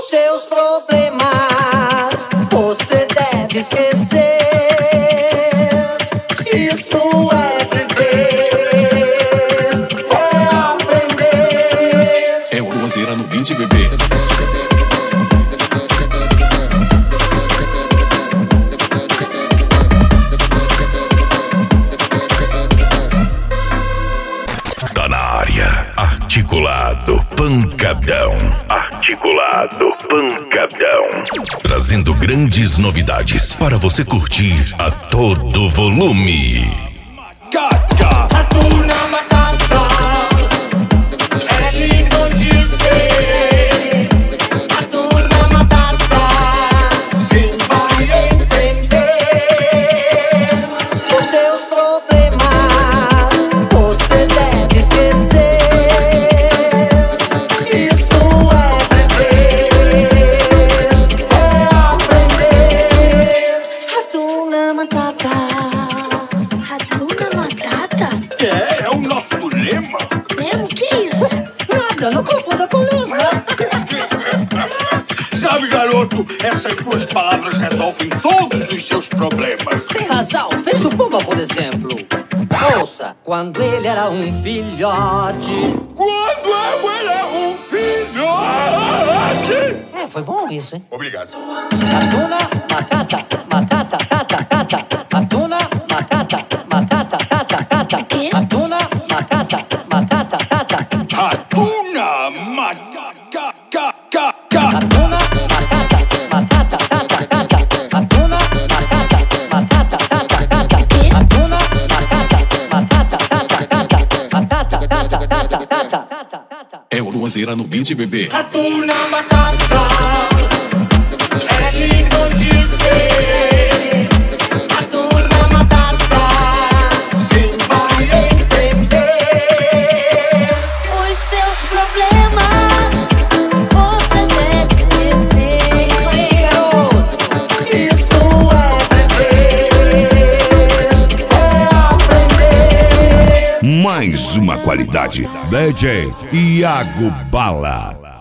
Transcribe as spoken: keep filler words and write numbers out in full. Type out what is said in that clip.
seus problemas você deve esquecer. Isso é viver, é aprender. É o Luanzeira no vinte, bebê. Tá na área, articulado, pancadão. Articulado, pancadão. Trazendo grandes novidades para você curtir a todo volume. Hakuna Matata, é lindo de ser. Hakuna Matata, sim, vai entender. Os seus problemas você deve esquecer. Isso é viver, é aprender. Hakuna Matata. Hakuna Matata? É, é o nosso lema. Lema? O que é isso? Nada, não confunda com luz, né? Sabe, garoto, essas duas palavras resolvem todos os seus problemas. Tem razão, veja o Pumba, por exemplo. Ouça, quando ele era um filhote. Quando eu era um filhote. É, foi bom isso, hein? Obrigado. Hakuna Matata, Matata, Tata, Tata. Hakuna Matata, Matata, Tata, Tata. Quê? Hakuna Matata, Matata, Tata. Hakuna Matata. Ka, ka, ka. Hakuna Matata, Matata, Tata, Tata. Hakuna Matata, Matata, Tata, Tata. Hakuna Matata, Matata, Tata, Tata. Matata, Tata, Tata, Tata, Tata. É o Luanzeira no vinte, bebê. Hakuna Matata, é lindo de ser. Hakuna Matata, sim, vai entender. Os seus problemas você deve esquecer. Isso é viver, é aprender. Mais uma qualidade. D J Iago Bala.